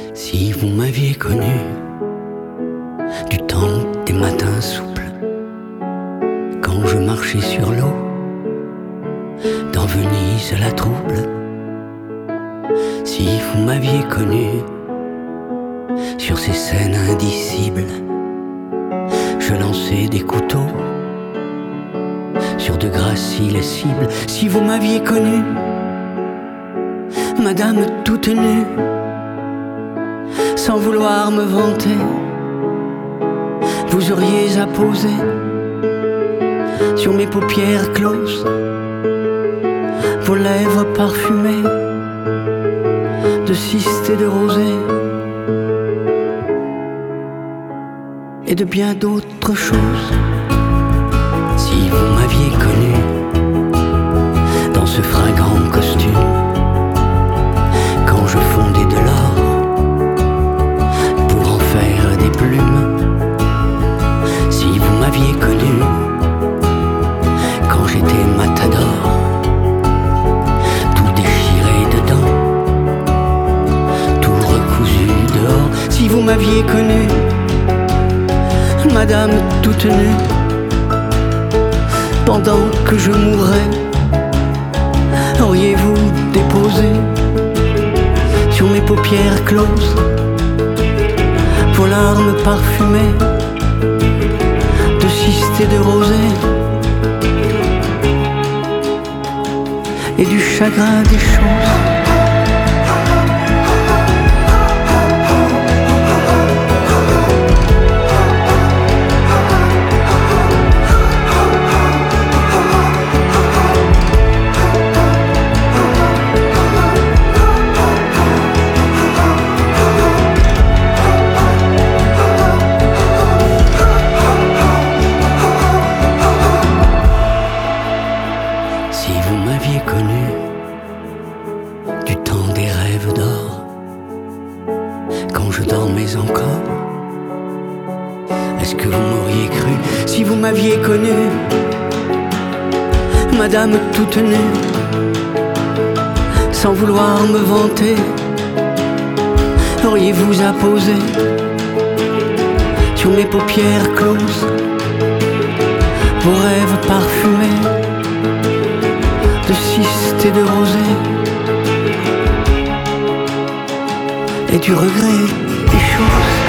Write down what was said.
Si vous m'aviez connu du temps des matins souples, quand je marchais sur l'eau, dans Venise la trouble. Si vous m'aviez connu sur ces scènes indicibles, je lançais des couteaux sur de graciles cibles. Si vous m'aviez connu, madame toute nue, sans vouloir me vanter, vous auriez apposé sur mes paupières closes vos lèvres parfumées de cystes et de rosée et de bien d'autres choses. Si vous m'aviez connu dans ce fringant costume, quand je fondais de l'or pour en faire des plumes. Si vous m'aviez connu quand j'étais matador, tout déchiré dedans, tout recousu dehors. Si vous m'aviez connu, madame toute nue, pendant que je mourrais, auriez-vous déposé sur mes paupières closes vos larmes parfumées de cystes et de rosée et du chagrin des choses. Si vous m'aviez connu du temps des rêves d'or, quand je dormais encore, est-ce que vous m'auriez cru? Si vous m'aviez connu, madame toute nue, sans vouloir me vanter, auriez-vous apposé sur mes paupières closes vos rêves parfumés de cystes et de rosée et du regret des choses?